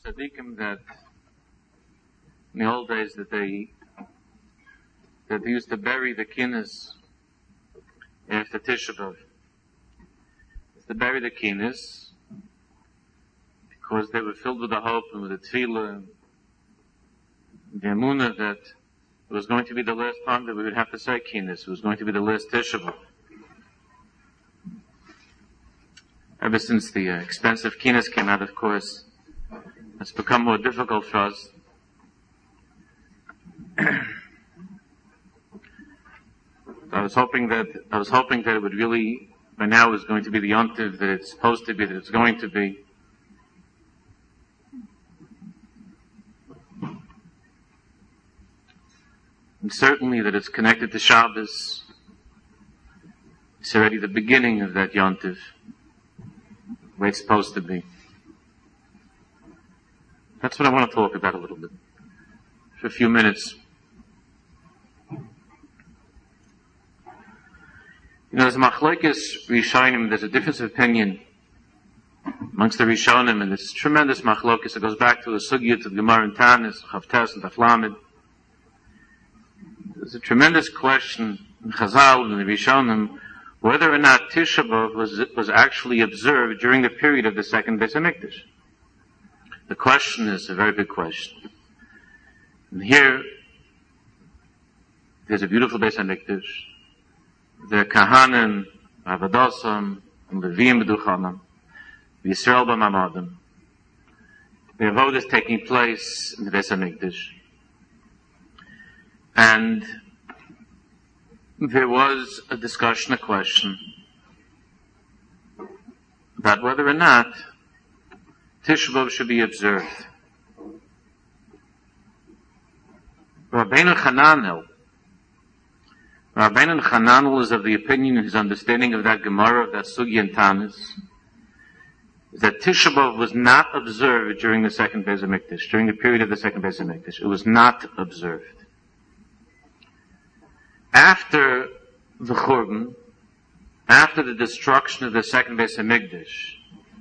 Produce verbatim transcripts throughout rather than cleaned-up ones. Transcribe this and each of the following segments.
tzaddikim that in the old days that they that they used to bury the kinnis after Tisha B'Av. To bury the kinnis because they were filled with the hope and with the tefillah, the emunah that it was going to be the last time that we would have to say kinnis. It was going to be the last Tisha B'Av. Ever since the uh, expensive kinnis came out, of course, it's become more difficult for us. I was hoping that I was hoping that it would really, by now, is going to be the yontiv that it's supposed to be, that it's going to be. And certainly that it's connected to Shabbos. It's already the beginning of that yontiv, the way it's supposed to be. That's what I want to talk about a little bit, for a few minutes. You know, there's a machlokes Rishonim, there's a difference of opinion amongst the Rishonim, and it's tremendous machlokes. It goes back to the Sugya, to the Gemara and Tanis, Chavtes and Taflamed. There's a tremendous question in Chazal and the Rishonim whether or not Tisha B'Av was, was actually observed during the period of the second Beis HaMikdash. The question is a very big question. And here, there's a beautiful Beis HaMikdash. The Kahanim, Avadosam, and Levim B'duchanam, the Yisrael B'mamadim. The Avodah is taking place in the Beis HaMikdash. And there was a discussion, a question, about whether or not Tisha B'Av should be observed. Rabbeinu Hananel Rabbeinu Hananel is of the opinion, in his understanding of that Gemara, of that Sugya and Tanis, is that Tisha B'Av was not observed during the second Beis HaMikdash, during the period of the second Beis HaMikdash. It was not observed. After the Churban, after the destruction of the second Beis HaMikdash,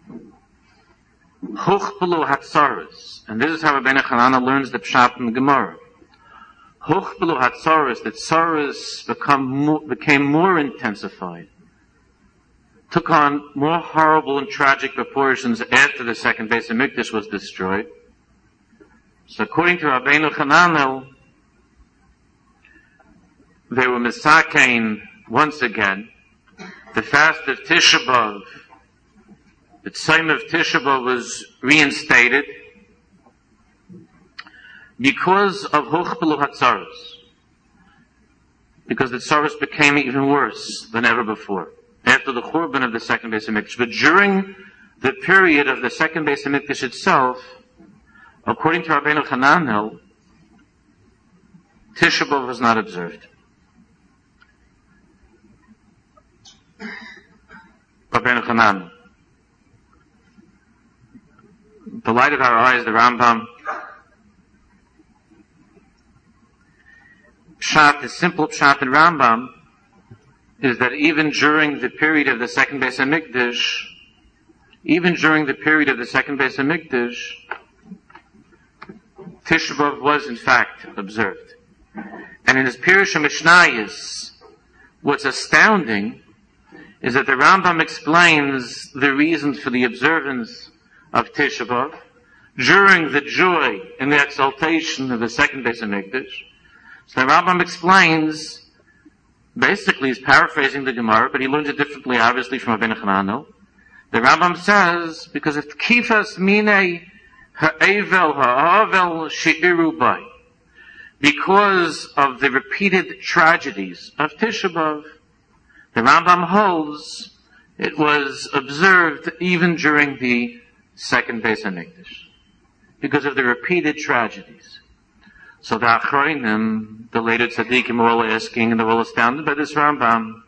Huchpelu Hatzaris, and this is how Rabbeinu Hananel learns the Pshat in the Gemara. Huchpelu Hatzaris, that Tzaris become more, became more intensified, took on more horrible and tragic proportions after the second Beis HaMikdash was destroyed. So according to Rabbeinu Hananel, they were misakein once again. The fast of Tisha B'Av, the Tzom of Tisha B'Av was reinstated because of Huchpelu Hatzaros. Because the Tzaros became even worse than ever before, after the Churban of the second Beis HaMikdash. But during the period of the second Beis HaMikdash itself, according to Rabbeinu Hananel, Tisha B'Av was not observed. Rabbeinu Hananel. The light of our eyes, the Rambam, Pshat, the simple Pshat in Rambam, is that even during the period of the second Beis HaMikdash, even during the period of the second Beis HaMikdash, Tisha B'Av was in fact observed. And in his Pirush HaMishnayos, what's astounding is that the Rambam explains the reasons for the observance of Tisha B'Av during the joy and the exaltation of the second Beis HaMikdash. So the Rambam explains, basically he's paraphrasing the Gemara, but he learns it differently, obviously, from Rabbeinu Hananel. The Rambam says, because of Kifas Minei Ha'evel Ha'avel She'iru Bai, because of the repeated tragedies of Tisha B'Av, the Rambam holds it was observed even during the second Beis HaMikdash, because of the repeated tragedies. So the Achronim, the later tzaddikim, were all asking, and they're all astounded by this Rambam.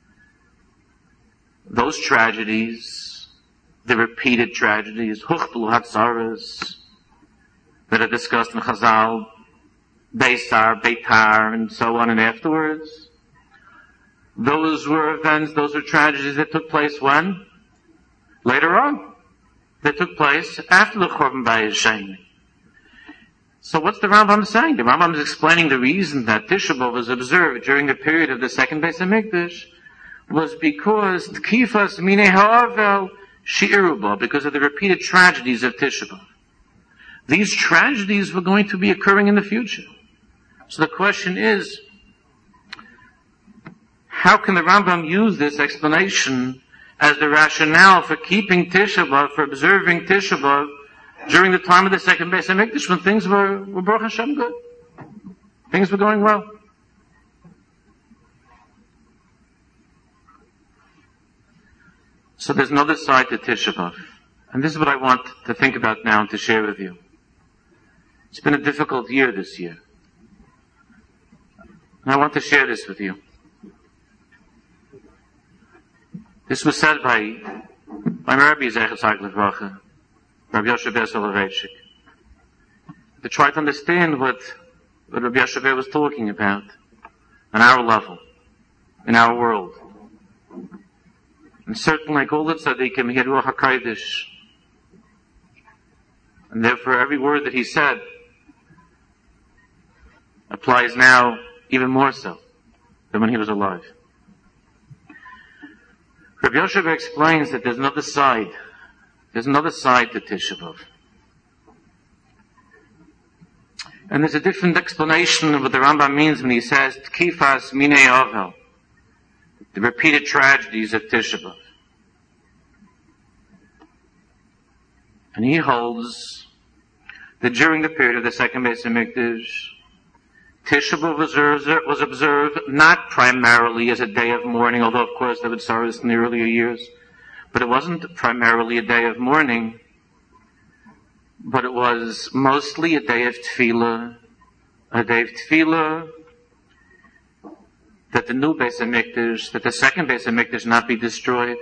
Those tragedies, the repeated tragedies, Huchpelu Hatzaros, that are discussed in Chazal, Beisar, Beitar, and so on and afterwards, those were events, those were tragedies that took place when? Later on. that took place after the Churban Bayis Sheni. So what's the Rambam saying? The Rambam is explaining the reason that Tisha B'Av was observed during the period of the second Beis HaMikdash was because Tkifas Minei Ha'avel Shi'eru Bo, because of the repeated tragedies of Tisha B'Av. These tragedies were going to be occurring in the future. So the question is, how can the Rambam use this explanation as the rationale for keeping Tisha B'Av, for observing Tisha B'Av during the time of the second Beis HaMikdash when things were, were Baruch Hashem good? Things were going well. So there's another side to Tisha B'Av. And this is what I want to think about now and to share with you. It's been a difficult year this year. And I want to share this with you. This was said by, by Rabbi Zecher Tzaddik Livracha, Rabbi Yoshe Ber Soloveitchik, to try to understand what, what Rabbi Yoshe Ber was talking about on our level, in our world. And certainly, like all the tzaddikim, he had Ruach HaKodesh. And therefore, every word that he said applies now even more so than when he was alive. Rabbi Yoshe Ber explains that there's another side. There's another side to Tisha B'Av. And there's a different explanation of what the Rambam means when he says, Tkifas Minei Avel, the repeated tragedies of Tisha B'Av. And he holds that during the period of the second Beis HaMikdash, Tisha B'Av was observed, was observed not primarily as a day of mourning, although of course they would sorrow this in the earlier years, but it wasn't primarily a day of mourning, but it was mostly a day of tefillah, a day of tefillah that the new Beis HaMikdash, that the second Beis HaMikdash not be destroyed.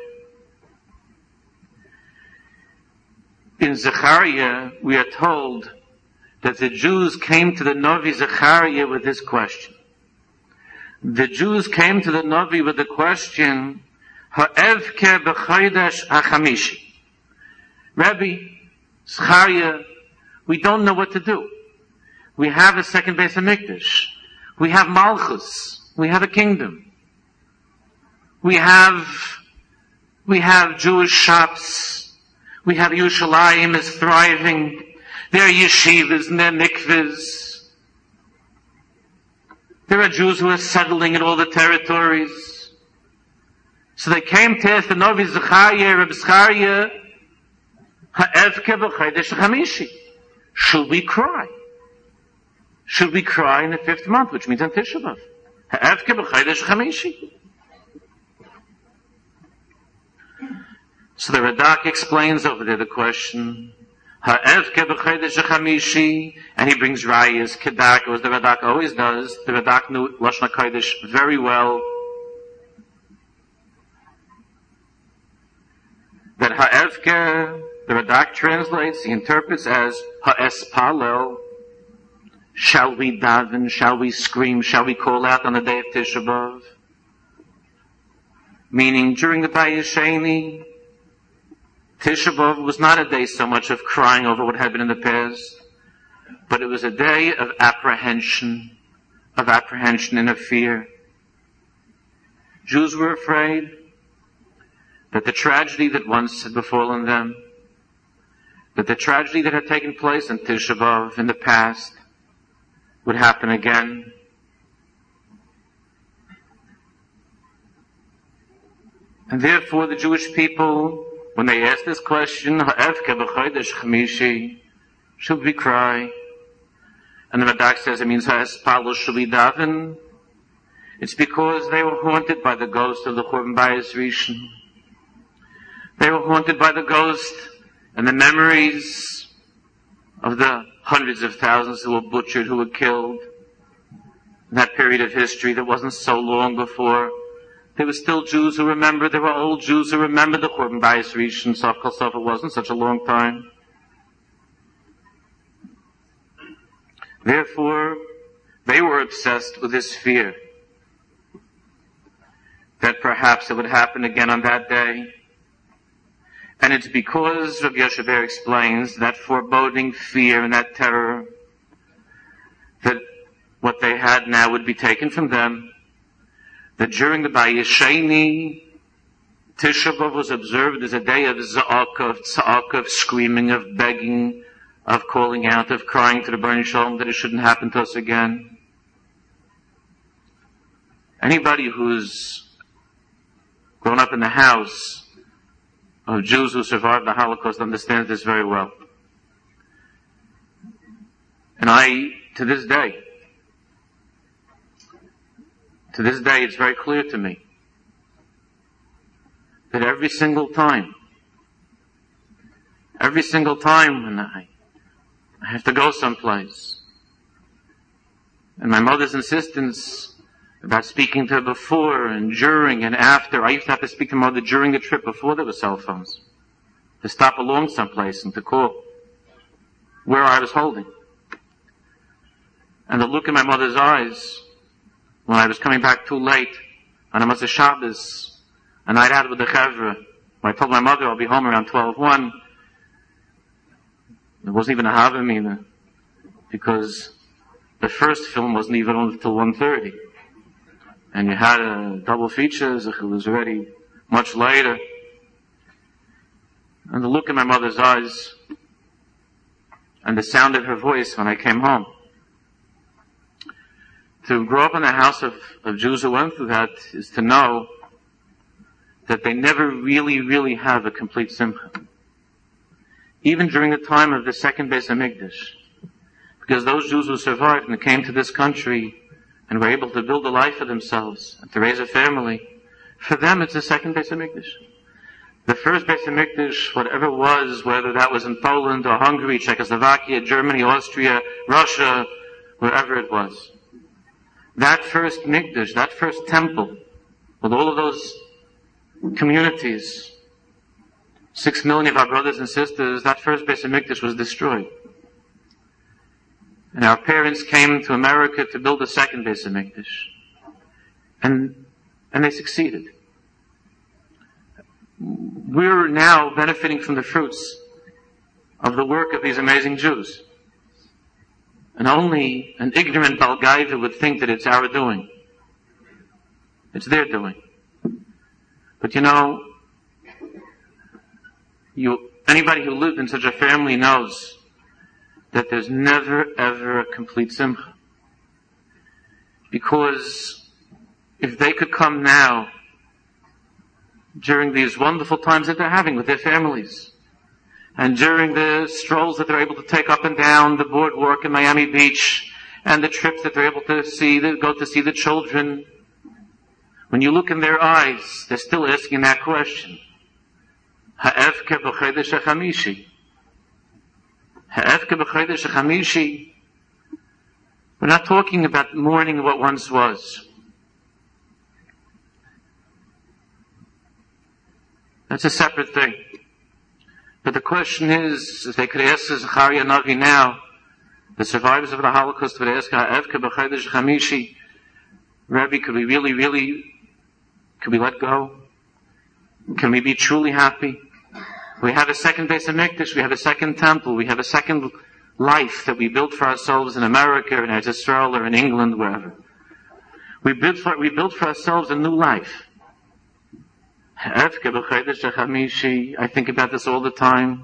In Zechariah, we are told that the Jews came to the Navi Zechariah with this question. The Jews came to the Navi with the question, Ha'evke b'chodesh ha'chamishi. Rabbi, Zechariah, we don't know what to do. We have a second Beis HaMikdash. We have Malchus. We have a kingdom. We have, we have Jewish shops. We have Yerushalayim is thriving. There are yeshivas and there are mikvahs. There are Jews who are settling in all the territories. So they came to ask the Novi Zechariah, Reb Zechariah, Ha'evke b'chodesh ha'chamishi. Should we cry? Should we cry in the fifth month, which means on Tisha B'Av? Ha'evke b'chodesh ha'chamishi. So the Radak explains over there the question, Ha'evke b'chodesh ha'chamishi, and he brings rayas, kedak, as the Radak always does. The Radak knew Lashon HaKodesh very well. That ha'evke, the Radak translates, he interprets as ha'espalel. Shall we daven? Shall we scream? Shall we call out on the day of Tisha B'Av? Meaning, during the Bayis Sheni, Tisha B'Av was not a day so much of crying over what had been in the past, but it was a day of apprehension, of apprehension and of fear. Jews were afraid that the tragedy that once had befallen them, that the tragedy that had taken place in Tisha B'Av in the past would happen again. And therefore the Jewish people, when they asked this question, Ha'evke b'chodesh chamishi, should we cry? And the Radak says it means Ha'espalel, should we daven? It's because they were haunted by the ghost of the Churban Bayis Rishon. They were haunted by the ghost and the memories of the hundreds of thousands who were butchered, who were killed in that period of history that wasn't so long before. There were still Jews who remembered, there were old Jews who remembered the Churban Bayis Rishon, Sof Kol Sof, it wasn't such a long time. Therefore, they were obsessed with this fear that perhaps it would happen again on that day. And it's because, Rabbi Yoshe Ber explains, that foreboding fear and that terror, that what they had now would be taken from them, that during the Bayesheni, Tisha B'Av was observed as a day of za'aka, of tza'aka, of screaming, of begging, of calling out, of crying to the Baruch Shalom that it shouldn't happen to us again. Anybody who's grown up in the house of Jews who survived the Holocaust understands this very well. And I, to this day, to this day, it's very clear to me that every single time, every single time when I, I have to go someplace, and my mother's insistence about speaking to her before and during and after. I used to have to speak to mother during the trip before there were cell phones. To stop along someplace and to call where I was holding. And the look in my mother's eyes when I was coming back too late on a Motzei Shabbos, a night out with the Chevra, when I told my mother I'll be home around twelve one. There wasn't even a Havamina because the first film wasn't even on until one thirty. And you had a double feature, it was already much later. And the look in my mother's eyes, and the sound of her voice when I came home. To grow up in a house of, of Jews who went through that is to know that they never really, really have a complete simcha. Even during the time of the second Beis HaMikdash. Because those Jews who survived and came to this country and were able to build a life for themselves and to raise a family, for them it's the second Beis HaMikdash. The first Beis HaMikdash, whatever it was, whether that was in Poland or Hungary, Czechoslovakia, Germany, Austria, Russia, wherever it was, that first Mikdash, that first temple, with all of those communities, six million of our brothers and sisters, that first Beis HaMikdash was destroyed. And our parents came to America to build a second Beis HaMikdash. And, and they succeeded. We're now benefiting from the fruits of the work of these amazing Jews. And only an ignorant Balgaiva would think that it's our doing. It's their doing. But you know, you, anybody who lived in such a family knows that there's never ever a complete simcha. Because if they could come now, during these wonderful times that they're having with their families, and during the strolls that they're able to take up and down the boardwalk in Miami Beach, and the trips that they're able to see, they go to see the children, when you look in their eyes, they're still asking that question. Ha'efke b'chodesh ha'chamishi. Ha'efke b'chodesh ha'chamishi. We're not talking about mourning what once was. That's a separate thing. But the question is, if they could ask Zechariah Navi now, the survivors of the Holocaust would ask, Ha'efke b'chodesh ha'chamishi, Rabbi, could we really, really, could we let go? Can we be truly happy? We have a second Beis HaMikdash, we have a second temple, we have a second life that we built for ourselves in America, in Israel, or in England, wherever. We built for, we built for ourselves a new life. I think about this all the time.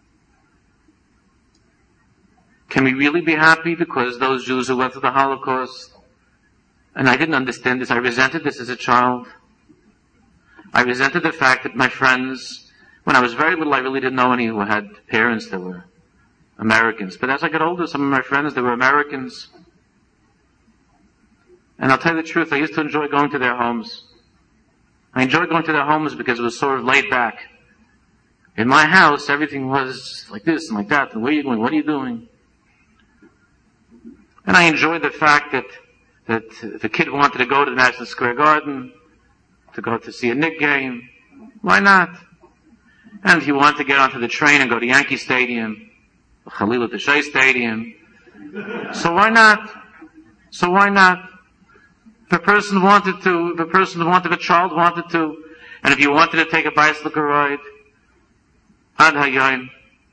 Can we really be happy because those Jews who went through the Holocaust, and I didn't understand this, I resented this as a child. I resented the fact that my friends, when I was very little, I really didn't know any who had parents that were Americans. But as I got older, some of my friends, they were Americans. And I'll tell you the truth, I used to enjoy going to their homes. I enjoyed going to their homes because it was sort of laid back. In my house, everything was like this and like that. And where are you going? What are you doing? And I enjoyed the fact that, that if a kid wanted to go to the Madison Square Garden, to go to see a Knick game, why not? And if you want to get onto the train and go to Yankee Stadium, Khalil at the Shea Stadium, so why not? So why not? If a person wanted to, if a person wanted, if a child wanted to, and if you wanted to take a bicycle ride, Ad Hayom,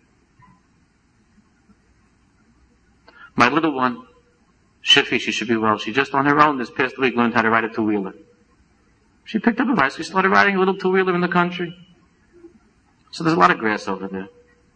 my little one, Shifi, she should be well. She just on her own this past week learned how to ride a two-wheeler. She picked up a bicycle. She started riding a little two-wheeler in the country. So there's a lot of grass over there.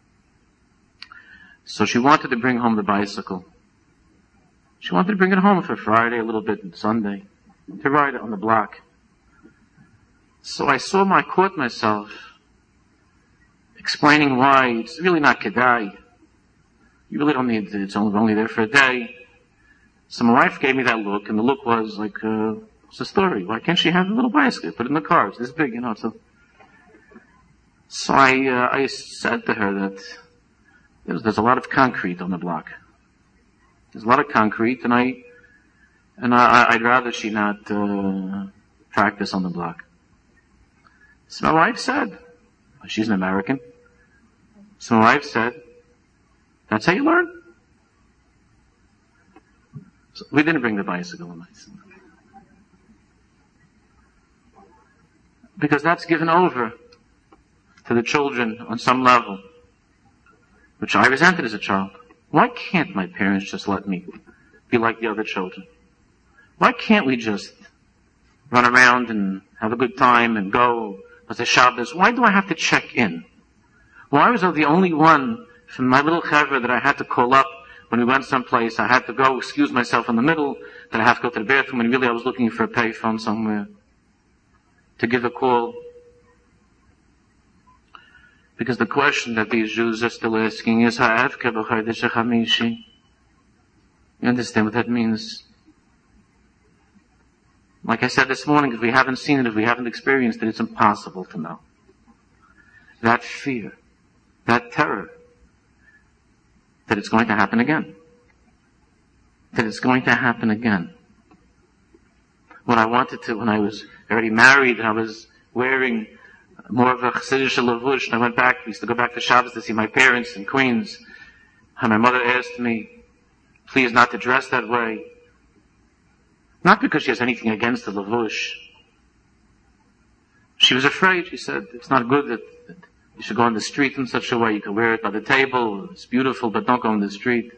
So she wanted to bring home the bicycle. She wanted to bring it home for Friday, a little bit, and Sunday, to ride it on the block. So I saw my, caught myself explaining why it's really not kedai. You really don't need it. It's only, only there for a day. So my wife gave me that look, and the look was like, uh, what's the story? Why can't she have a little bicycle? Put it in the car. It's this big, you know. So, so I, uh, I said to her that there's, there's a lot of concrete on the block. There's a lot of concrete, and I, and I, I'd rather she not uh, practice on the block. So my wife said, she's an American. So my wife said, that's how you learn? So we didn't bring the bicycle. Because that's given over to the children on some level, which I resented as a child. Why can't my parents just let me be like the other children? Why can't we just run around and have a good time and go as a Shabbos? Why do I have to check in? Why was I the only one from my little chevra that I had to call up when we went someplace? I had to go excuse myself in the middle, that I have to go to the bathroom, and really I was looking for a payphone somewhere to give a call. Because the question that these Jews are still asking is, Ha'evke b'chodesh ha'chamishi. You understand what that means? Like I said this morning, if we haven't seen it, if we haven't experienced it, it's impossible to know. That fear, that terror, that it's going to happen again. That it's going to happen again. What I wanted to, when I was already married, I was wearing more of a chassidish lavush, and I went back, we used to go back for Shabbos to see my parents in Queens, and my mother asked me, please not to dress that way. Not because she has anything against the lavush. She was afraid. She said, it's not good that, that you should go on the street in such a way. You can wear it by the table. It's beautiful, but don't go on the street.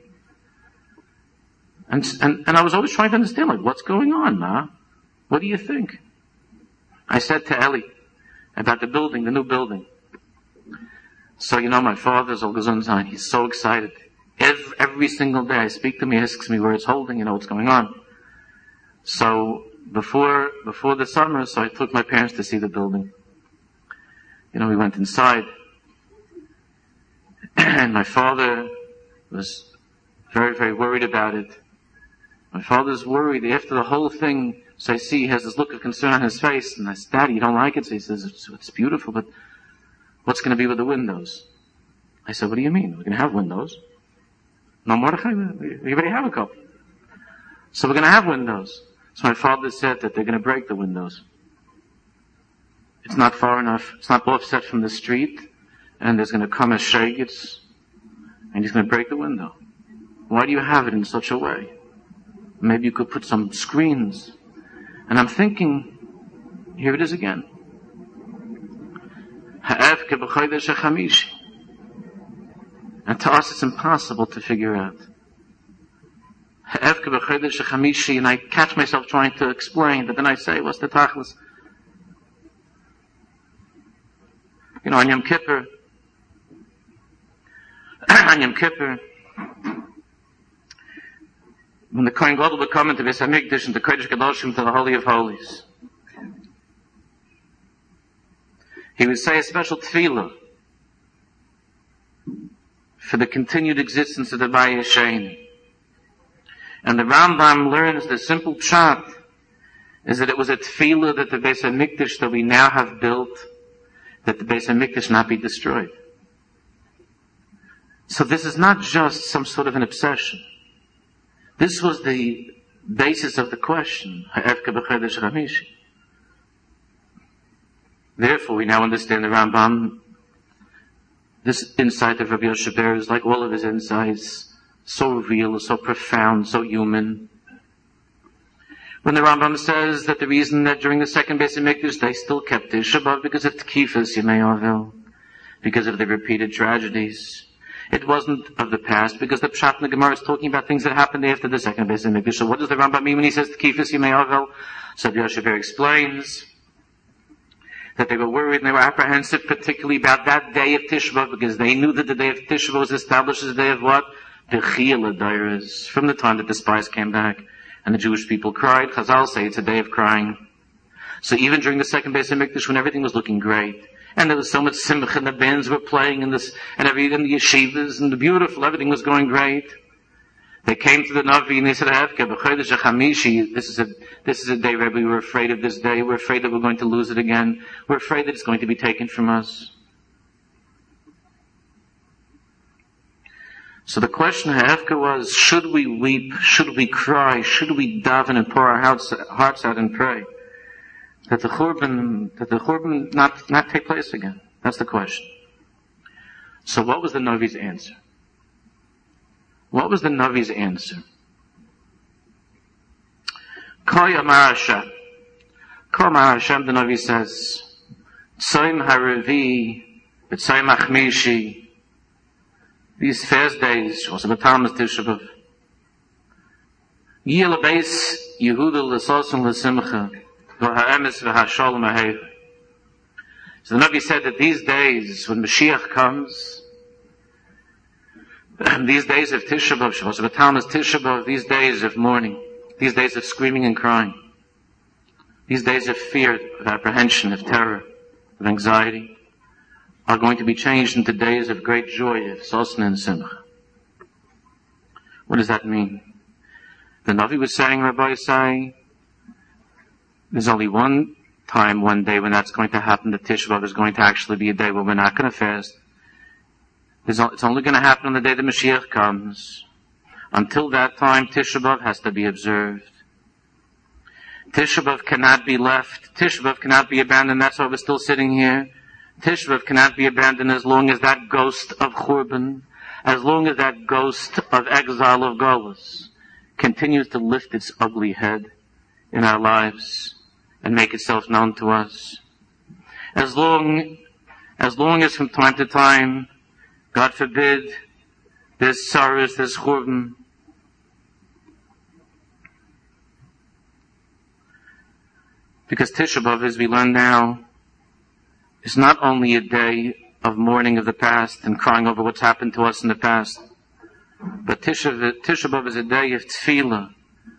And, and, and I was always trying to understand, like, what's going on, Ma? What do you think? I said to Ellie about the building, the new building. So, you know, my father's all gesundheit. He's so excited. Every, every single day I speak to him, he asks me where it's holding, you know, what's going on. So, before, before the summer, so I took my parents to see the building. You know, we went inside. And my father was very, very worried about it. My father's worried after the whole thing. So I see he has this look of concern on his face. And I said, Daddy, you don't like it? So he says, it's, it's beautiful, but what's going to be with the windows? I said, what do you mean? We're going to have windows. No, Mordechai, we already have a couple. So we're going to have windows. So my father said that they're going to break the windows. It's not far enough. It's not offset from the street. And there's going to come a shagitz. And he's going to break the window. Why do you have it in such a way? Maybe you could put some screens. And I'm thinking, here it is again. And to us it's impossible to figure out. And I catch myself trying to explain, but then I say, what's the tachlis? You know, on Yom Kippur, on Yom Kippur, when the Kohen Gadol would come into Beis HaMikdash, into Kodesh Kadoshim, to the Holy of Holies, he would say a special tefillah for the continued existence of the Bayis Sheini. And the Rambam learns the simple pshat is that it was a tefillah that the Beis HaMikdash that we now have built, that the Beis HaMikdash not be destroyed. So this is not just some sort of an obsession. This was the basis of the question. Therefore, we now understand the Rambam. This insight of Rabbi Yoshe Ber is like all of his insights, so real, so profound, so human. When the Rambam says that the reason that during the second Beis HaMikdash they still kept Tisha B'Av because of Tkifas Yemei Avel, because of the repeated tragedies. It wasn't of the past, because the Pshat in the Gemara is talking about things that happened after the second Beis Hamikdash. So what does the Rambam mean when he says Tkifas Yimei Avel? So Yoshever explains that they were worried and they were apprehensive, particularly about that day of Tisha B'Av, because they knew that the day of Tisha B'Av was established as a day of what? The Chiyah L'Dairas, from the time that the spies came back and the Jewish people cried. Chazal say it's a day of crying. So even during the second Beis Hamikdash, when everything was looking great, and there was so much simcha, and the bands were playing, and this, and every, and the yeshivas, and the beautiful, everything was going great. They came to the Navi and they said, Hevke, b'chodesh hachamishi, this is a, this is a day, Rebbe, we were afraid of this day, we're afraid that we're going to lose it again, we're afraid that it's going to be taken from us. So the question of Hevke was, should we weep, should we cry, should we daven and pour our hearts, hearts out and pray? That the Churban, that the Churban not, not take place again. That's the question. So what was the Navi's answer? What was the Navi's answer? Kol Amar Hashem. Kol Amar Hashem, the Navi says, Tzoim HaRevi, Tzoim HaChmishi, these fast days, also the Talmud Tisha B'Av, Yeh L'Beis Yehuda L'Sosim L'Simcha, So the Navi said that these days, when Mashiach comes, these days of Tisha B'Av, so the Talmud Tisha B'Av, these days of mourning, these days of screaming and crying, these days of fear, of apprehension, of terror, of anxiety, are going to be changed into days of great joy, of Sosna and Simcha. What does that mean? The Navi was saying, Rabbi saying, there's only one time, one day, when that's going to happen. The Tisha B'Av is going to actually be a day where we're not going to fast. It's only going to happen on the day the Mashiach comes. Until that time, Tisha B'Av has to be observed. Tisha B'Av cannot be left. Tisha B'Av cannot be abandoned. That's why we're still sitting here. Tisha B'Av cannot be abandoned as long as that ghost of Churban, as long as that ghost of exile of Golus continues to lift its ugly head in our lives and make itself known to us. As long, as long as from time to time, God forbid, there's sorrows, there's churban, because Tisha B'Av, as we learn now, is not only a day of mourning of the past and crying over what's happened to us in the past, but Tisha, Tisha B'Av is a day of tefillah.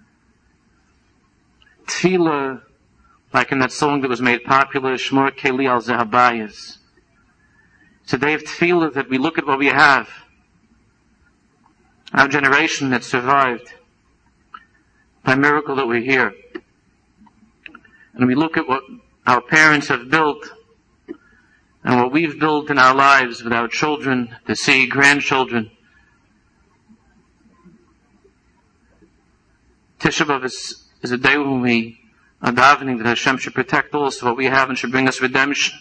Tefillah, like in that song that was made popular, Shmor Keli Al Zehabayis. It's a day of tefillah that we look at what we have. Our generation that survived, by miracle that we're here. And we look at what our parents have built, and what we've built in our lives with our children, to see grandchildren. Tisha B'Av is, is a day when we are davening that Hashem should protect also what we have and should bring us redemption.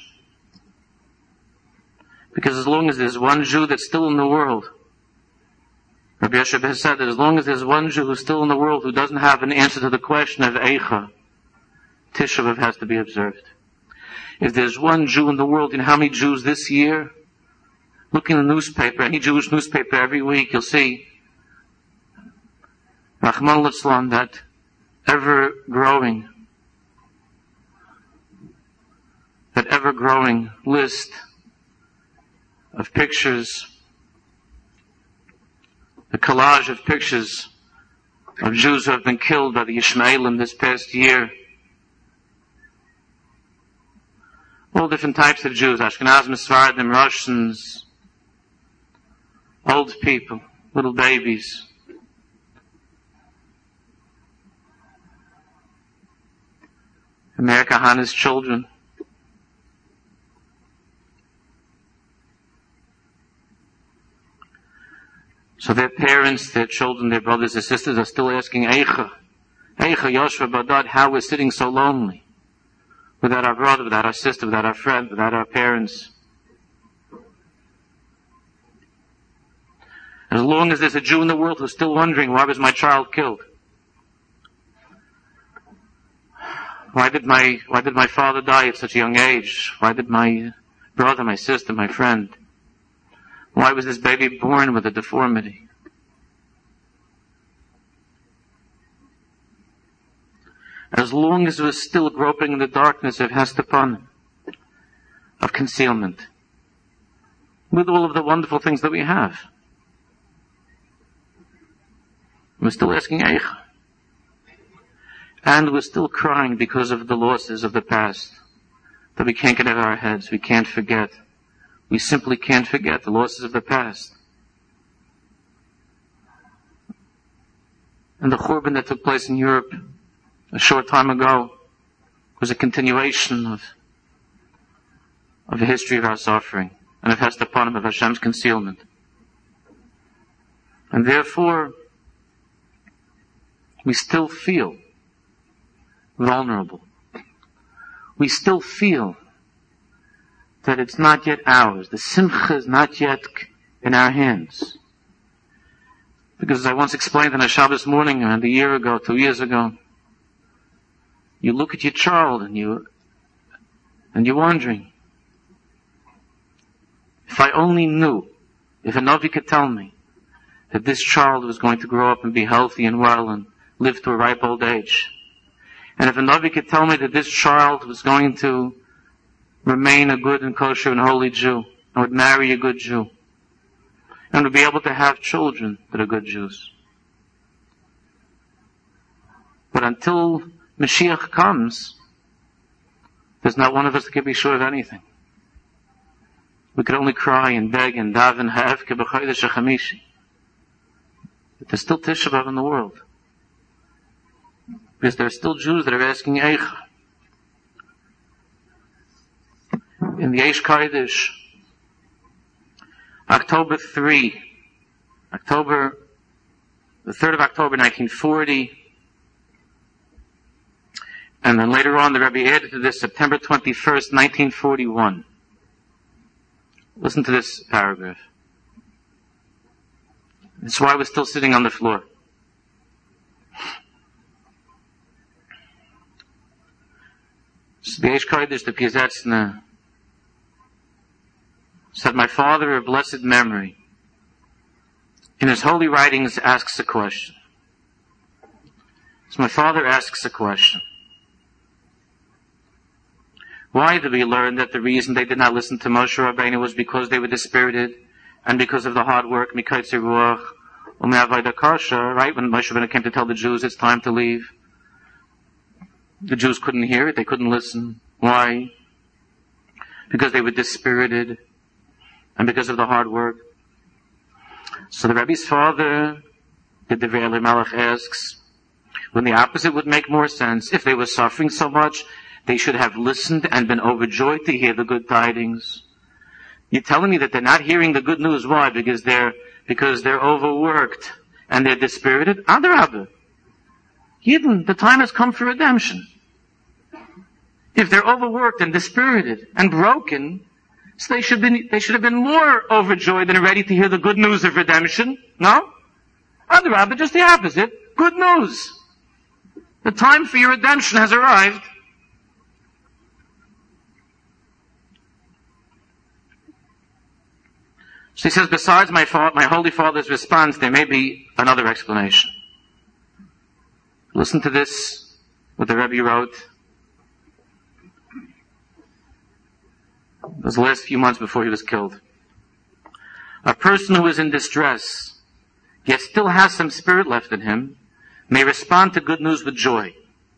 Because as long as there's one Jew that's still in the world, Rabbi Yosef has said that as long as there's one Jew who's still in the world who doesn't have an answer to the question of Eicha, Tisha B'Av has to be observed. If there's one Jew in the world, you know how many Jews this year? Look in the newspaper, any Jewish newspaper every week, you'll see Rahman al-Islam, that ever-growing, that ever-growing list of pictures, the collage of pictures of Jews who have been killed by the Ishmaelim this past year. All different types of Jews, Ashkenazim, Sephardim, Russians, old people, little babies. America Hana's children. So their parents, their children, their brothers, their sisters are still asking, Eicha, Eicha, Yoshua, Badad, how we're sitting so lonely. Without our brother, without our sister, without our friend, without our parents. As long as there's a Jew in the world who's still wondering, why was my child killed? Why did my, why did my father die at such a young age? Why did my brother, my sister, my friend, why was this baby born with a deformity? As long as it was still groping in the darkness of Hestapan, of concealment, with all of the wonderful things that we have, we're still asking Eicha. And we're still crying because of the losses of the past that we can't get out of our heads. We can't forget. We simply can't forget the losses of the past. And the Churban that took place in Europe a short time ago was a continuation of, of the history of our suffering and of Hestapanim, of Hashem's concealment. And therefore, we still feel vulnerable. We still feel that it's not yet ours. The simcha is not yet in our hands. Because as I once explained on a Shabbos morning, and a year ago, two years ago, you look at your child and you, and you're wondering, if I only knew, if a Navi could tell me that this child was going to grow up and be healthy and well and live to a ripe old age, and if a Navi could tell me that this child was going to remain a good and kosher and holy Jew, and would marry a good Jew, and would be able to have children that are good Jews. But until Mashiach comes, there's not one of us that can be sure of anything. We could only cry and beg and daven ha'evke b'chodesh ha'chamishi. But there's still Tisha B'Av in the world. Because there are still Jews that are asking Eicha. In the Eish Kodesh, October third, October, the third of October nineteen forty, and then later on the Rebbe added to this September twenty-first, nineteen forty-one. Listen to this paragraph. That's why we're still sitting on the floor. So the Eish Kodesh, the Piazetzna, said, my father of blessed memory, in his holy writings asks a question. So my father asks a question. Why did we learn that the reason they did not listen to Moshe Rabbeinu was because they were dispirited and because of the hard work, Mikaytze Ruach, Ume'avodah Kasha, right? When Moshe Rabbeinu came to tell the Jews it's time to leave, the Jews couldn't hear it, they couldn't listen. Why? Because they were dispirited and because of the hard work. So the Rebbe's father, the Divrei Elimelech, asks, when the opposite would make more sense, if they were suffering so much, they should have listened and been overjoyed to hear the good tidings. You're telling me that they're not hearing the good news. Why? Because they're, because they're overworked and they're dispirited? Adarabah. Yidden, the time has come for redemption. If they're overworked and dispirited and broken, so they should be, they should have been more overjoyed and ready to hear the good news of redemption. No? Adarabah, just the opposite. Good news. The time for your redemption has arrived. So he says, besides my, fa- my Holy Father's response, there may be another explanation. Listen to this, what the Rebbe wrote. It was the last few months before he was killed. A person who is in distress, yet still has some spirit left in him, may respond to good news with joy.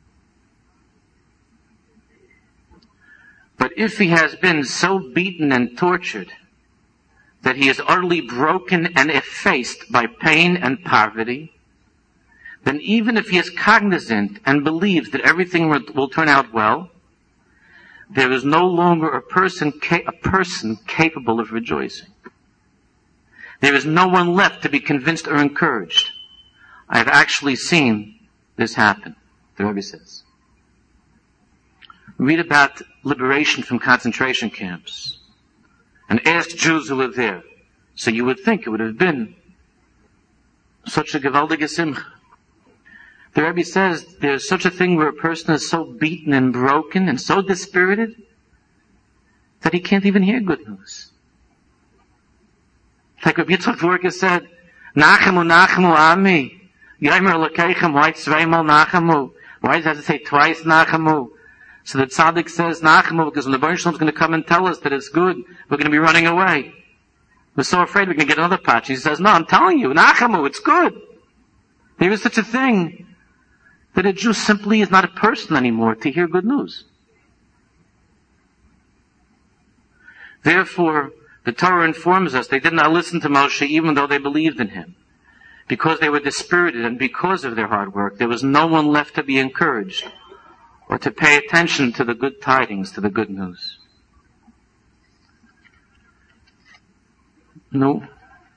But if he has been so beaten and tortured that he is utterly broken and effaced by pain and poverty, then even if he is cognizant and believes that everything will turn out well, there is no longer a person, a person capable of rejoicing. There is no one left to be convinced or encouraged. I have actually seen this happen, the Rebbe says. Read about liberation from concentration camps and ask Jews who live there. So you would think it would have been such a gewaldige simcha. The Rebbe says there's such a thing where a person is so beaten and broken and so dispirited that he can't even hear good news. Like Rabbi Yitzchak Dvorka said, Nachamu, Nachamu, Ami. Yomer Lekeichem, why zweimal Nachamu? Why does it have to say twice Nachamu? So the tzaddik says Nachamu because when the Baruch Shalom is going to come and tell us that it's good, we're going to be running away. We're so afraid we're going to get another patch. He says, no, I'm telling you, Nachamu, it's good. There is such a thing that a Jew simply is not a person anymore to hear good news. Therefore, the Torah informs us they did not listen to Moshe even though they believed in him. Because they were dispirited and because of their hard work, there was no one left to be encouraged or to pay attention to the good tidings, to the good news. No.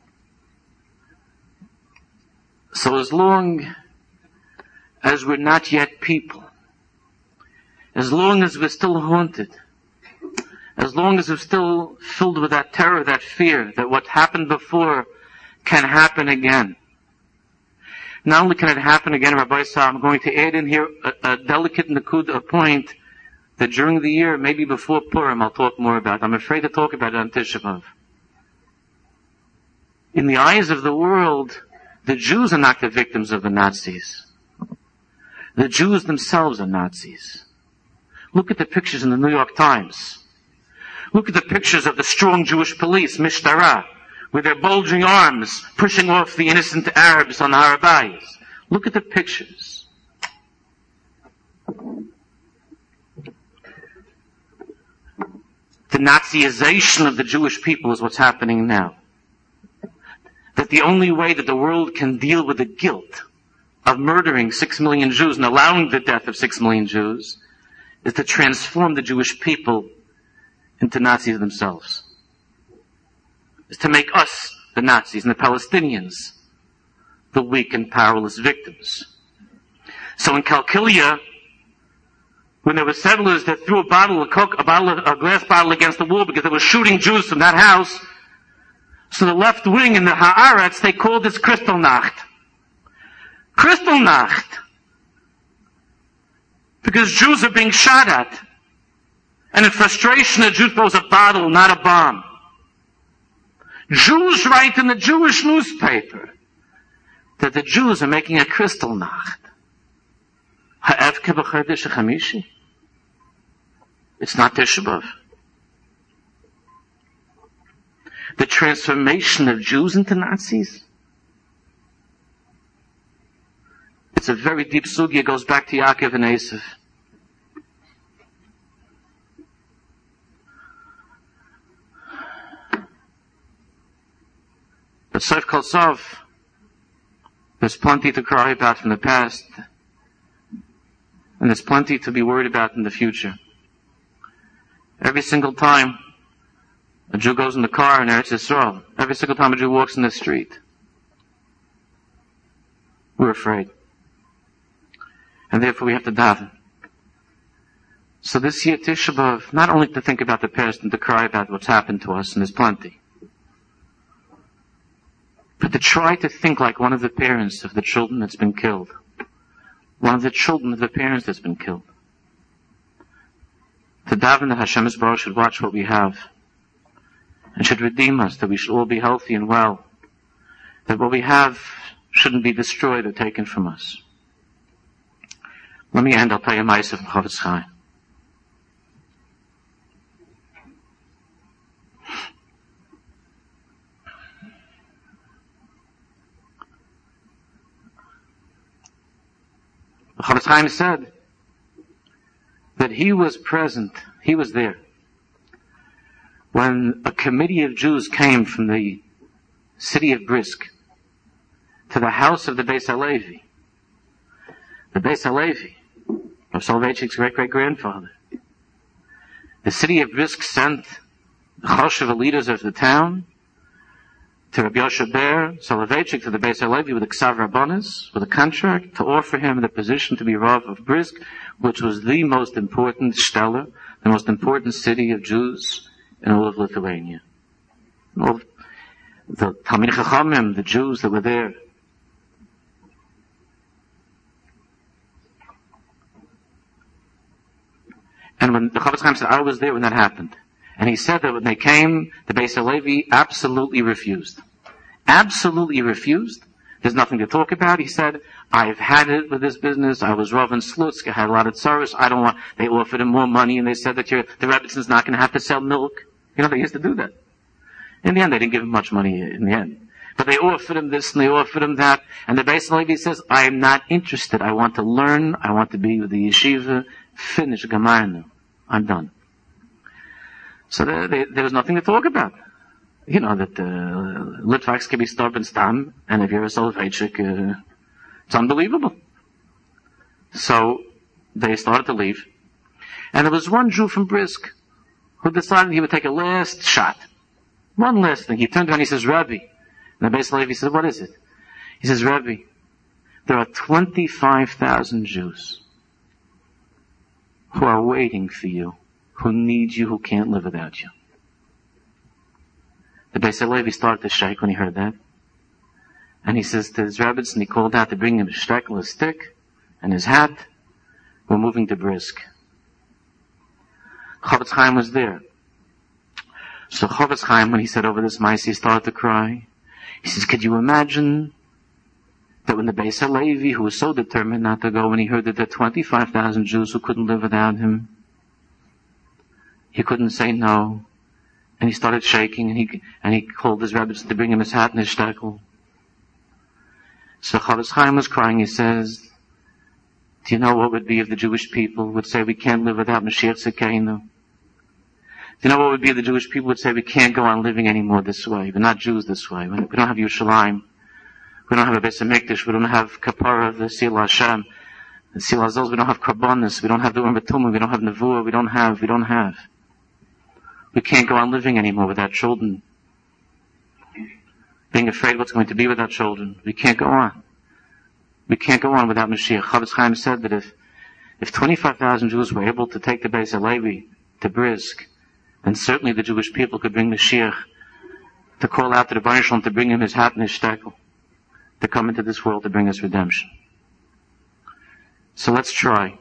So as long as we're not yet people, as long as we're still haunted, as long as we're still filled with that terror, that fear, that what happened before can happen again. Not only can it happen again, Rabbi Sa, I'm going to add in here a, a delicate nakud, a point that during the year, maybe before Purim, I'll talk more about. I'm afraid to talk about it on Tisha B'Av. In the eyes of the world, the Jews are not the victims of the Nazis. The Jews themselves are Nazis. Look at the pictures in the New York Times. Look at the pictures of the strong Jewish police, Mishtara, with their bulging arms, pushing off the innocent Arabs on Har HaBayis. Look at the pictures. The Nazization of the Jewish people is what's happening now. That the only way that the world can deal with the guilt of murdering six million Jews and allowing the death of six million Jews is to transform the Jewish people into Nazis themselves. Is to make us, the Nazis and the Palestinians, the weak and powerless victims. So in Kalkilia, when there were settlers that threw a bottle, a, coke, a, bottle, a glass bottle against the wall because they were shooting Jews from that house, so the left wing in the Haaretz, they called this Kristallnacht. Kristallnacht. Because Jews are being shot at. And in frustration, the Jew throws a bottle, not a bomb. Jews write in the Jewish newspaper that the Jews are making a Kristallnacht. Ha'evke b'chodesh ha'chamishi. It's not Tisha B'Av. The transformation of Jews into Nazis. It's a very deep sugya. It goes back to Yaakov and Esav. But Sof Kol Sof, there's plenty to cry about from the past, and there's plenty to be worried about in the future. Every single time a Jew goes in the car in Eretz Yisrael, every single time a Jew walks in the street, we're afraid. And therefore we have to daven. So this year Tisha B'Av, not only to think about the past and to cry about what's happened to us, and there's plenty, but to try to think like one of the parents of the children that's been killed. One of the children of the parents that's been killed. To daven that Hashem Yisbarach should watch what we have and should redeem us, that we should all be healthy and well, that what we have shouldn't be destroyed or taken from us. Let me end, I'll tell you a ma'aseh from Chofetz Chaim. Chofetz Chaim said that he was present, he was there, when a committee of Jews came from the city of Brisk to the house of the Beis HaLevi. The Beis HaLevi, of Soloveitchik's great-great-grandfather. The city of Brisk sent the Choshev leaders of the town to Rabbi Yoshe Ber Soloveitchik, to the Beis HaLevi, with a Ksav Rabbanis, with a contract to offer him the position to be Rav of Brisk, which was the most important shtetl, the most important city of Jews in all of Lithuania. All of the Talmidei Chachamim, the Jews that were there. And when the Chofetz Chaim said, I was there when that happened. And he said that when they came, the Beis Halevi absolutely refused. Absolutely refused. There's nothing to talk about. He said, I've had it with this business. I was Rav in Slutsk. I had a lot of tsaros. I don't want, they offered him more money and they said that you're, the Rebbitzin's not going to have to sell milk. You know, they used to do that. In the end, they didn't give him much money in the end. But they offered him this and they offered him that. And the Beis Halevi says, I am not interested. I want to learn. I want to be with the yeshiva. Finish Gamarnu. I'm done. So there, there, there was nothing to talk about. You know, that uh, Litvaks can be starved and stam, and if you're a Soloveitchik, uh, it's unbelievable. So they started to leave. And there was one Jew from Brisk who decided he would take a last shot. One last thing. He turned around and he says, Rabbi. And the Beis Halevi said, what is it? He says, Rabbi, there are twenty-five thousand Jews who are waiting for you, who need you, who can't live without you. The Beis Halevi started to shake when he heard that. And he says to his rabbis, and he called out to bring him a shtekl, a stick, and his hat. We're moving to Brisk. Chofetz Chaim was there. So Chofetz Chaim, when he said over this mice, he started to cry. He says, could you imagine that when the Beis Halevi, who was so determined not to go, when he heard that there are twenty-five thousand Jews who couldn't live without him, he couldn't say no. And he started shaking, and he and he called his rabbis to bring him his hat and his shtekl. So Chofetz Chaim was crying. He says, do you know what would be if the Jewish people would say we can't live without Mashiach Tzidkeinu? Do you know what would be if the Jewish people would say we can't go on living anymore this way? We're not Jews this way. We don't have Yerushalayim. We don't have a Beis HaMikdash. We don't have Kapara, the Sil Hashem, the Sil Hazos. We don't have Karbonis. We don't have the Urim B'tumah. We don't have Nevuah. We don't have, we don't have. We can't go on living anymore without children. Being afraid what's going to be with our children. We can't go on. We can't go on without Mashiach. Chofetz Chaim said that if, if twenty-five thousand Jews were able to take the Beis Halevi to Brisk, then certainly the Jewish people could bring Mashiach to call out to the Baruch Shalom to bring him his hat and his shtekl, to come into this world to bring us redemption. So let's try.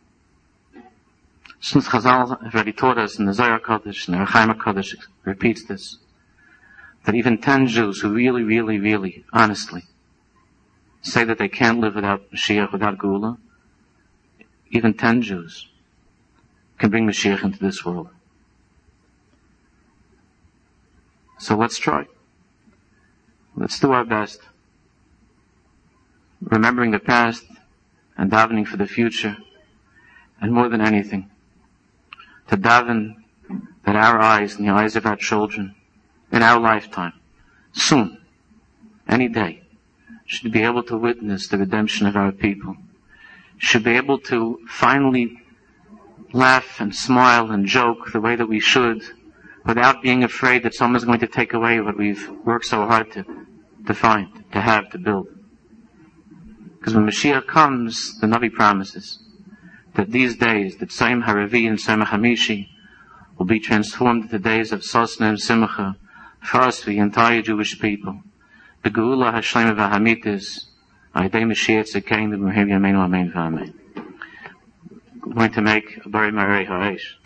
Since Chazal have already taught us in the Zohar Kodesh, and the Rechaim Kodesh repeats this, that even ten Jews who really, really, really, honestly, say that they can't live without Mashiach, without Geula, even ten Jews can bring Mashiach into this world. So let's try. Let's do our best. Remembering the past and davening for the future, and more than anything, to daven that our eyes and the eyes of our children in our lifetime, soon, any day, should be able to witness the redemption of our people, should be able to finally laugh and smile and joke the way that we should, without being afraid that someone's going to take away what we've worked so hard to, to find, to have, to build. Because when Mashiach comes, the Navi promises that these days, that Tzayim Haravi and Tzayim Hamishi, will be transformed into days of Sosna and Simcha for us, the entire Jewish people. The Geula Hashem v'Hamitis, Aydei Mashiach Tzidkeinu b'Meher Yameinu Amen v'Amen. I'm going to make a Bari Marei Ha'esh.